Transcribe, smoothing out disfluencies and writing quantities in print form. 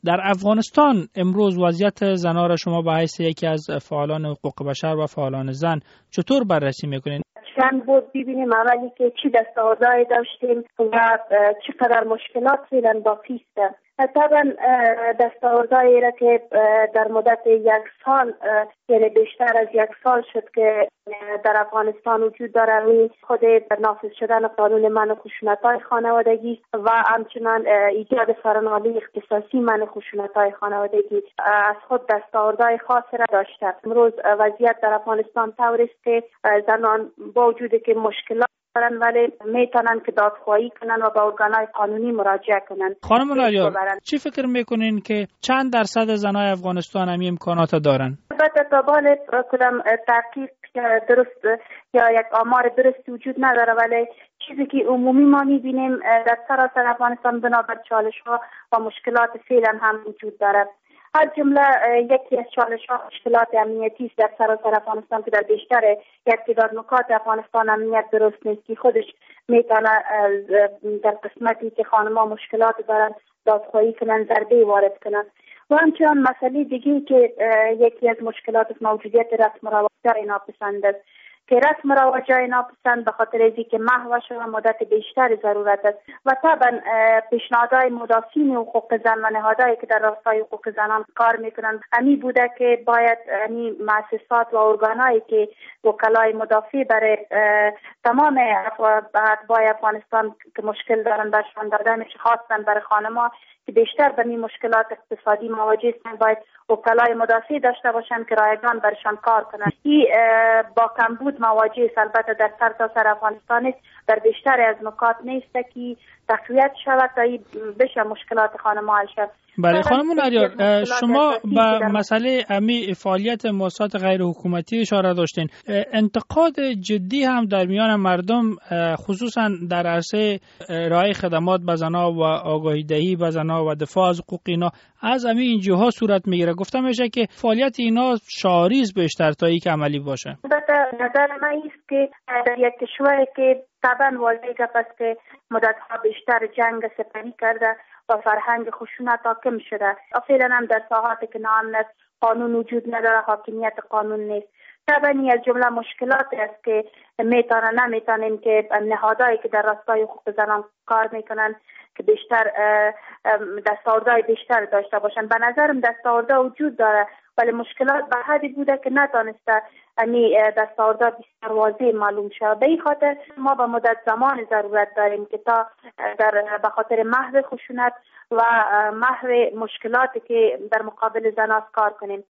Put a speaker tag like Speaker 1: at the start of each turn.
Speaker 1: در افغانستان امروز وضعیت زنان را شما به حیث یکی از فعالان حقوق بشر و فعالان زن چطور بررسی میکنین؟
Speaker 2: چند بود ببینیم اولی که چی دستاوردهایی داشتیم و چقدر مشکلات فعلا باقی است. طبعا دستاوردهایی را که در مدت یک سال یعنی بیشتر از یک سال شد که در افغانستان وجود داره، خود نافذ شدن قانون منع خشونت‌های خانوادگی و همچنان ایجاد فرماندهی اختصاصی منع خشونت‌های خانوادگی از خود دستاوردهای خاصی را داشته. امروز وضعیت در افغانستان طوری است که زنان با وجودی که مشکلات دارن ولی میتونن که دادخواهی کنن و به ارگانهای قانونی مراجعه کنن.
Speaker 1: خانم ناریار، چی فکر میکنین که چند درصد زنای افغانستان همین امکانات دارن؟
Speaker 2: البته تا بال کدام تحقیق درست یا یک آمار درست وجود نداره، ولی چیزی که عمومی ما میبینیم در سراسر افغانستان بنابر چالش‌ها و مشکلات فعلا هم وجود داره. از جمله یکی از چالش‌ها مشکلات امنیتی است در سراسر افغانستان که در بیشتر یک تعداد نکات افغانستان امنیت درست نیست که خودش میتونه در قسمتی که خانم‌ها مشکلات دارن دادخواهی کنن، ضربه وارد کنن. و همچنان مسئله دیگه که یکی از مشکلات موجودیت رسم و رواج ناپسند است که رسم و رواج ناپسند به خاطر اینکه که محو شده مدت بیشتر ضرورت است و طبعا پیشنهادهای مدافعین حقوق زن و نهادهایی که در راستای حقوق زنان کار میکنند همی بوده که باید مؤسسات و ارگانهایی که وکلای مدافع برای تمام اتباع افغانستان که مشکل دارن برشان داده میشه، خاصا برای خانم‌ها که بیشتر به این مشکلات اقتصادی مواجه هستند، باید وکلای مدافع داشته باشند که رایگان برشان کار کنند. این با کمبود مواجه است. البته در سرتاسر افغانستان در بیشتر از نکات نیست که تقویت شود تا بشه مشکلات خانم‌ها حل شود.
Speaker 1: برای خانم ناریار، شما به مسئله فعالیت مؤسسات غیر حکومتی اشاره داشتین. انتقاد جدی هم در میان مردم خصوصا در عرصه ارائه خدمات به زنان و آگاهی دهی به زنان و دفاع از حقوق اینا از این جهات صورت میگیره. گفته میشه که فعالیت اینا شعاری است بیشتر تا اینکه عملی باشه.
Speaker 2: البته نظر من است که در یک کشوری که طبعا واضح است که مدت‌ها بیشتر جنگ سپری کرده و فرهنگ خشونت حاکم شده، فعلا هم در ساحاتی که ناامن قانون وجود نداره، حاکمیت قانون نیست. طبعا از جمله مشکلات است که نمیتونیم که نهادهایی که در راستای حقوق زنان کار میکنن که بیشتر دستاوردهای بیشتر داشته باشن. به نظرم دستاورده وجود داره ولی مشکلات به حدی بوده که نتونسته دستاورده بسیار واضح معلوم شود. به این خاطر ما به مدت زمان ضرورت داریم که تا به خاطر محو خشونت و محو مشکلاتی که در مقابل زنان کار کنیم.